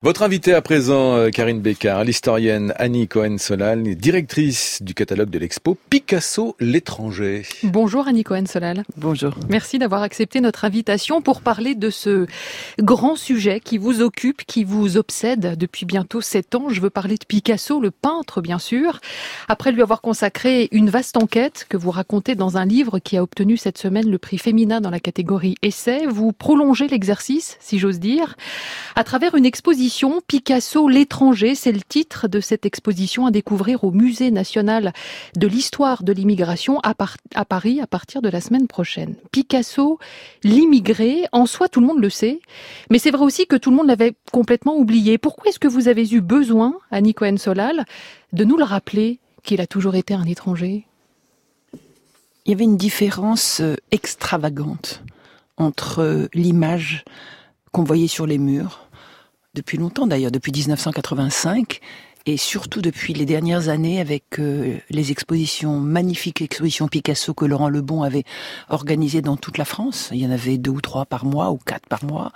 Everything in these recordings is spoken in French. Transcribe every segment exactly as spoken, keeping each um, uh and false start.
Votre invitée à présent, euh, Karine Bécard, l'historienne Annie Cohen-Solal, directrice du catalogue de l'expo Picasso l'étranger. Bonjour Annie Cohen-Solal. Bonjour. Merci d'avoir accepté notre invitation pour parler de ce grand sujet qui vous occupe, qui vous obsède depuis bientôt sept ans. Je veux parler de Picasso, le peintre bien sûr. Après lui avoir consacré une vaste enquête que vous racontez dans un livre qui a obtenu cette semaine le prix Femina dans la catégorie Essai, vous prolongez l'exercice, si j'ose dire, à travers une exposition Picasso l'étranger, c'est le titre de cette exposition à découvrir au Musée national de l'histoire de l'immigration à, Par- à Paris à partir de la semaine prochaine. Picasso, l'immigré, en soi tout le monde le sait, mais c'est vrai aussi que tout le monde l'avait complètement oublié. Pourquoi est-ce que vous avez eu besoin, Annie Cohen-Solal, de nous le rappeler qu'il a toujours été un étranger ? Il y avait une différence extravagante entre l'image qu'on voyait sur les murs, depuis longtemps d'ailleurs, depuis dix-neuf cent quatre-vingt-cinq, et surtout depuis les dernières années avec euh, les expositions, magnifiques expositions Picasso que Laurent Lebon avait organisées dans toute la France. Il y en avait deux ou trois par mois, ou quatre par mois.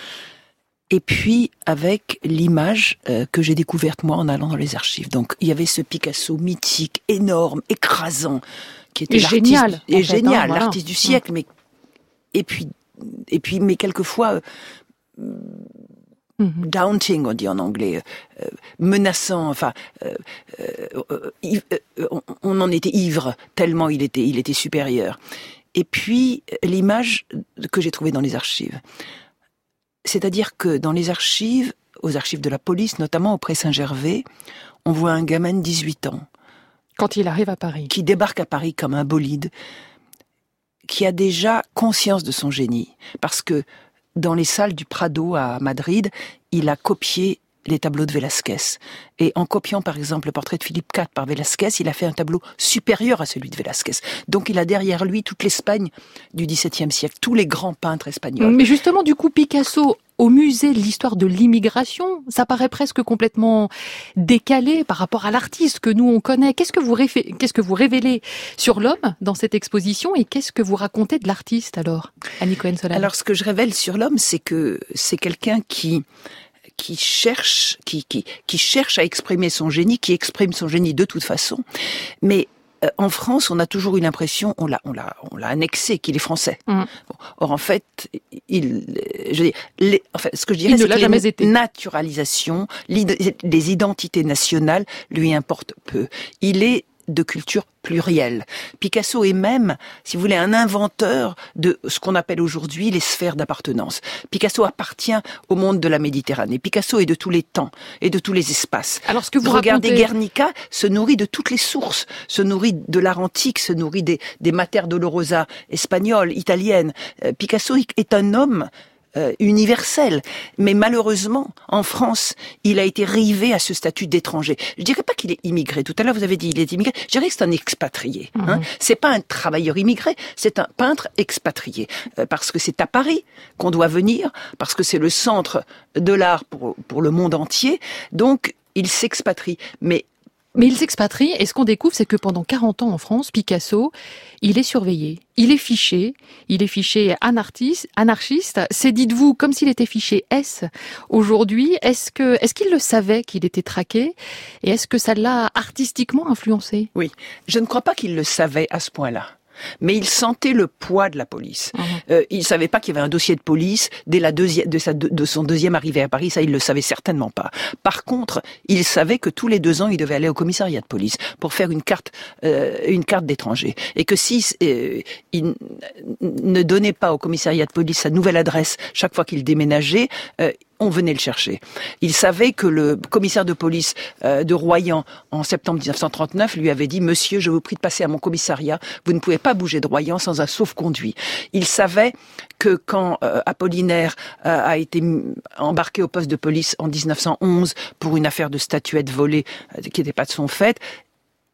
Et puis avec l'image euh, que j'ai découverte moi en allant dans les archives. Donc il y avait ce Picasso mythique, énorme, écrasant, qui était et l'artiste, génial, et fait, génial, hein, voilà. l'artiste du siècle. Mais et puis et puis mais quelquefois euh, Mm-hmm. daunting, on dit en anglais, euh, menaçant. Enfin, euh, euh, euh, on, on en était ivre tellement il était, il était supérieur. Et puis l'image que j'ai trouvée dans les archives, c'est-à-dire que dans les archives, aux archives de la police, notamment au Pré Saint-Gervais, on voit un gamin de dix-huit ans quand il arrive à Paris, qui débarque à Paris comme un bolide, qui a déjà conscience de son génie, parce que dans les salles du Prado à Madrid, il a copié les tableaux de Velázquez. Et en copiant par exemple le portrait de Philippe quatre par Velázquez, il a fait un tableau supérieur à celui de Velázquez. Donc il a derrière lui toute l'Espagne du dix-septième siècle, tous les grands peintres espagnols. Mais justement, du coup, Picasso, au musée de l'histoire de l'immigration, ça paraît presque complètement décalé par rapport à l'artiste que nous on connaît. Qu'est-ce que vous, réfé- qu'est-ce que vous révélez sur l'homme dans cette exposition et qu'est-ce que vous racontez de l'artiste alors, Annie Cohen-Solal ? Alors ce que je révèle sur l'homme, c'est que c'est quelqu'un qui qui cherche, qui, qui, qui cherche à exprimer son génie, qui exprime son génie de toute façon. Mais euh, en France, on a toujours eu l'impression, on l'a, on l'a, on l'a annexé, qu'il est français. Mmh. Bon, or en fait, il, je veux dire, les, enfin, ce que je dirais, il c'est ne l'a que jamais les été. naturalisations, les identités nationales lui importent peu. Il est de culture plurielle. Picasso est même, si vous voulez, un inventeur de ce qu'on appelle aujourd'hui les sphères d'appartenance. Picasso appartient au monde de la Méditerranée. Picasso est de tous les temps et de tous les espaces. Alors ce que vous Regardez, racontez... Guernica se nourrit de toutes les sources, se nourrit de l'art antique, se nourrit des, des Mater Dolorosa espagnoles, italiennes. Euh, Picasso est un homme Euh, universel. Mais malheureusement, en France, il a été rivé à ce statut d'étranger. Je dirais pas qu'il est immigré. Tout à l'heure, vous avez dit il est immigré. Je dirais que c'est un expatrié. Mmh. Hein. C'est pas un travailleur immigré, c'est un peintre expatrié. Euh, parce que c'est à Paris qu'on doit venir, parce que c'est le centre de l'art pour, pour le monde entier. Donc, il s'expatrie. Mais Mais il s'expatrie, et ce qu'on découvre, c'est que pendant quarante ans en France, Picasso, il est surveillé, il est fiché, il est fiché anarchiste, anarchiste. C'est, dites-vous, comme s'il était fiché S aujourd'hui. Est-ce que, est-ce qu'il le savait qu'il était traqué? Et est-ce que ça l'a artistiquement influencé? Oui, je ne crois pas qu'il le savait à ce point-là. Mais il sentait le poids de la police. Mmh. Euh, il savait pas qu'il y avait un dossier de police dès la deuxième, de, sa, de son deuxième arrivée à Paris. Ça, il le savait certainement pas. Par contre, il savait que tous les deux ans, il devait aller au commissariat de police pour faire une carte, euh, une carte d'étranger. Et que si euh, il ne donnait pas au commissariat de police sa nouvelle adresse chaque fois qu'il déménageait, euh, on venait le chercher. Il savait que le commissaire de police euh, de Royan, en septembre dix-neuf cent trente-neuf, lui avait dit « Monsieur, je vous prie de passer à mon commissariat, vous ne pouvez pas bouger de Royan sans un sauf-conduit ». Il savait que quand euh, Apollinaire euh, a été embarqué au poste de police en dix-neuf cent onze pour une affaire de statuettes volées euh, qui n'était pas de son fait,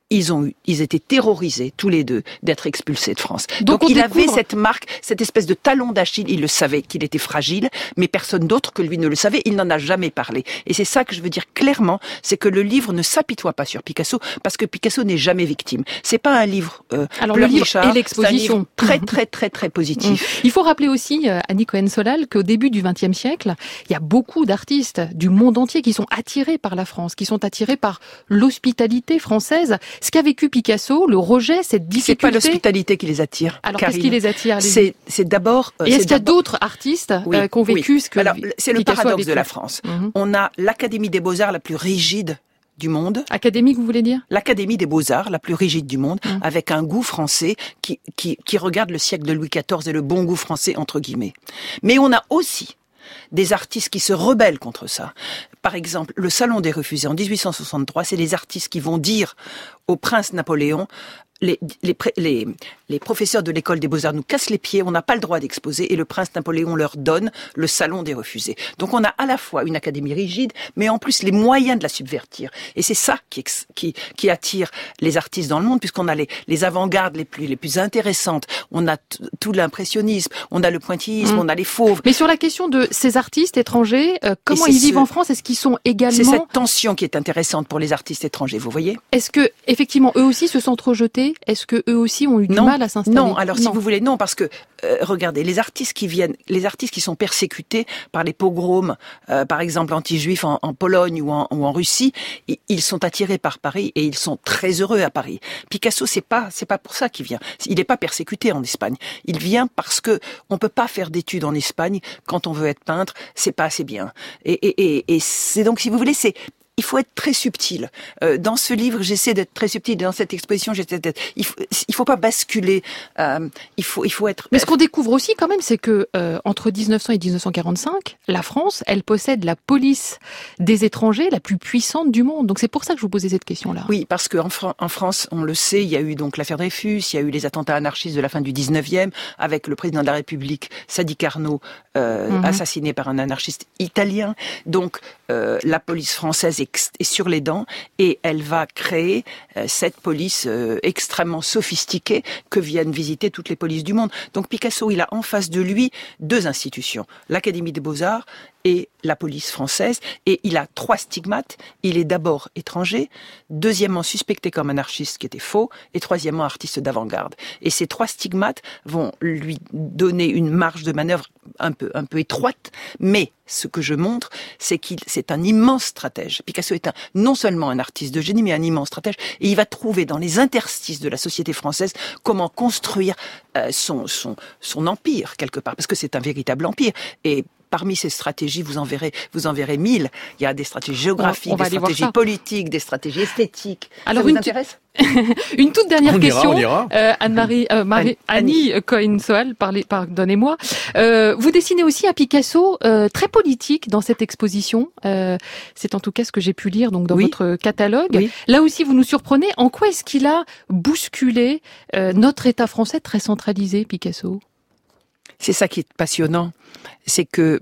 ils ont eu, ils étaient terrorisés tous les deux d'être expulsés de France. Donc, Donc il découvre... avait cette marque, cette espèce de talon d'Achille. Il le savait qu'il était fragile, mais personne d'autre que lui ne le savait. Il n'en a jamais parlé. Et c'est ça que je veux dire clairement, c'est que le livre ne s'apitoie pas sur Picasso parce que Picasso n'est jamais victime. C'est pas un livre. Euh, Alors le livre et l'exposition très très très très positif. Il faut rappeler aussi, Annie Cohen-Solal, qu'au début du vingtième siècle, il y a beaucoup d'artistes du monde entier qui sont attirés par la France, qui sont attirés par l'hospitalité française. Ce qu'a vécu Picasso, le rejet, cette difficulté... C'est pas l'hospitalité qui les attire. Alors qu'est-ce qui les attire? C'est, c'est d'abord... Et est-ce qu'il y a d'autres artistes oui, euh, qui ont vécu oui. ce que Alors, c'est le Picasso paradoxe de la France. Mm-hmm. On a l'Académie des Beaux-Arts la plus rigide du monde. Académique, vous voulez dire? L'Académie des Beaux-Arts, la plus rigide du monde, mmh. avec un goût français qui, qui, qui regarde le siècle de Louis quatorze et le bon goût français, entre guillemets. Mais on a aussi des artistes qui se rebellent contre ça. Par exemple, le Salon des Refusés en dix-huit cent soixante-trois, c'est les artistes qui vont dire au prince Napoléon: Les, les, les, les professeurs de l'école des Beaux-Arts nous cassent les pieds, on n'a pas le droit d'exposer, et le prince Napoléon leur donne le Salon des Refusés. Donc on a à la fois une académie rigide, mais en plus les moyens de la subvertir. Et c'est ça qui, qui, qui attire les artistes dans le monde, puisqu'on a les, les avant-gardes les plus, les plus intéressantes, on a t- tout l'impressionnisme, on a le pointillisme, mmh. on a les fauves. Mais sur la question de ces artistes étrangers, euh, comment ils ce, vivent en France? Est-ce qu'ils sont également... C'est cette tension qui est intéressante pour les artistes étrangers, vous voyez? Est-ce que, effectivement, eux aussi se sentent rejetés? Est-ce que eux aussi ont eu du non, mal à s'installer? Non, alors non. si vous voulez, non, parce que euh, regardez, les artistes qui viennent, les artistes qui sont persécutés par les pogroms, euh, par exemple anti-juifs en, en Pologne ou en, ou en Russie, ils, ils sont attirés par Paris et ils sont très heureux à Paris. Picasso, c'est pas, c'est pas pour ça qu'il vient. Il n'est pas persécuté en Espagne. Il vient parce que on peut pas faire d'études en Espagne quand on veut être peintre. C'est pas assez bien. Et, et, et, et c'est donc, si vous voulez, c'est il faut être très subtil. Euh, dans ce livre, j'essaie d'être très subtil. Dans cette exposition, j'essaie d'être. Il faut, il faut pas basculer. Euh, il faut, il faut être. Mais ce qu'on découvre aussi, quand même, c'est que euh, entre dix-neuf cents et dix-neuf cent quarante-cinq, la France, elle possède la police des étrangers la plus puissante du monde. Donc c'est pour ça que je vous posais cette question-là. Oui, parce qu'en Fran- en France, on le sait, il y a eu donc l'affaire Dreyfus, il y a eu les attentats anarchistes de la fin du dix-neuvième, avec le président de la République, Sadi Carnot, euh, mm-hmm. assassiné par un anarchiste italien. Donc euh, la police française est est sur les dents et elle va créer euh, cette police euh, extrêmement sophistiquée que viennent visiter toutes les polices du monde. Donc Picasso, il a en face de lui deux institutions, l'Académie des Beaux-Arts et la police française, et il a trois stigmates. Il est d'abord étranger, deuxièmement suspecté comme anarchiste, ce qui était faux, et troisièmement artiste d'avant-garde. Et ces trois stigmates vont lui donner une marge de manœuvre un peu, un peu étroite, mais ce que je montre, c'est qu'il, c'est un immense stratège. Picasso est un, non seulement un artiste de génie, mais un immense stratège, et il va trouver dans les interstices de la société française comment construire euh, son, son, son empire, quelque part, parce que c'est un véritable empire. Et parmi ces stratégies, vous en verrez, vous en verrez mille. Il y a des stratégies géographiques, on, on des stratégies politiques, des stratégies esthétiques. Alors, ça vous une intéresse? Une toute dernière on question, ira, euh, Anne-Marie, euh, Marie, Annie, Annie Cohen-Solal, pardonnez-moi. Euh, vous dessinez aussi un Picasso euh, très politique dans cette exposition. Euh, c'est en tout cas ce que j'ai pu lire donc dans oui. votre catalogue. Oui. Là aussi, vous nous surprenez. En quoi est-ce qu'il a bousculé euh, notre État français très centralisé, Picasso? C'est ça qui est passionnant, c'est que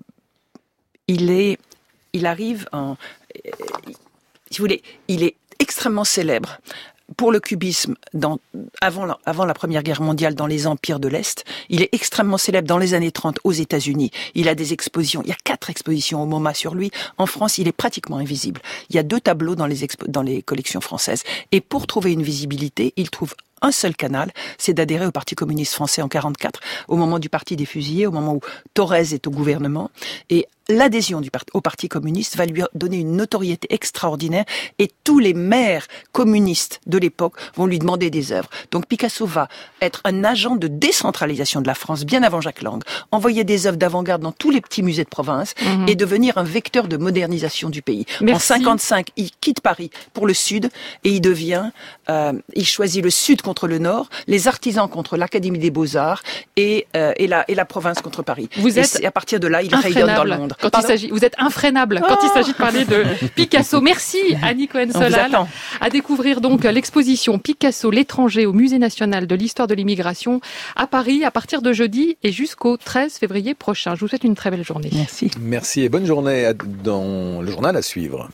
il est, il arrive en, euh, si vous voulez, il est extrêmement célèbre pour le cubisme dans, avant, la, avant la Première Guerre mondiale dans les empires de l'Est. Il est extrêmement célèbre dans les années trente aux États-Unis. Il a des expositions, il y a quatre expositions au MoMA sur lui. En France, il est pratiquement invisible. Il y a deux tableaux dans les, expo- dans les collections françaises. Et pour trouver une visibilité, il trouve un seul canal, c'est d'adhérer au Parti communiste français en quarante-quatre, au moment du Parti des fusillés, au moment où Thorez est au gouvernement. Et l'adhésion du part- au Parti communiste va lui donner une notoriété extraordinaire et tous les maires communistes de l'époque vont lui demander des œuvres. Donc Picasso va être un agent de décentralisation de la France bien avant Jacques Lang, envoyer des œuvres d'avant-garde dans tous les petits musées de province mmh. et devenir un vecteur de modernisation du pays. Merci. En cinquante-cinq, il quitte Paris pour le Sud et il devient, euh, il choisit le Sud contre le Nord, les artisans contre l'Académie des Beaux-Arts et, euh, et, la, et la province contre Paris. Vous et, êtes et à partir de là, il rayonne dans le monde. Quand il s'agit, vous êtes infrénable oh quand il s'agit de parler de Picasso. Merci Annie Cohen-Solal. À découvrir donc l'exposition Picasso, l'étranger au Musée national de l'histoire de l'immigration à Paris à partir de jeudi et jusqu'au treize février prochain. Je vous souhaite une très belle journée. Merci. Merci et bonne journée dans le journal à suivre.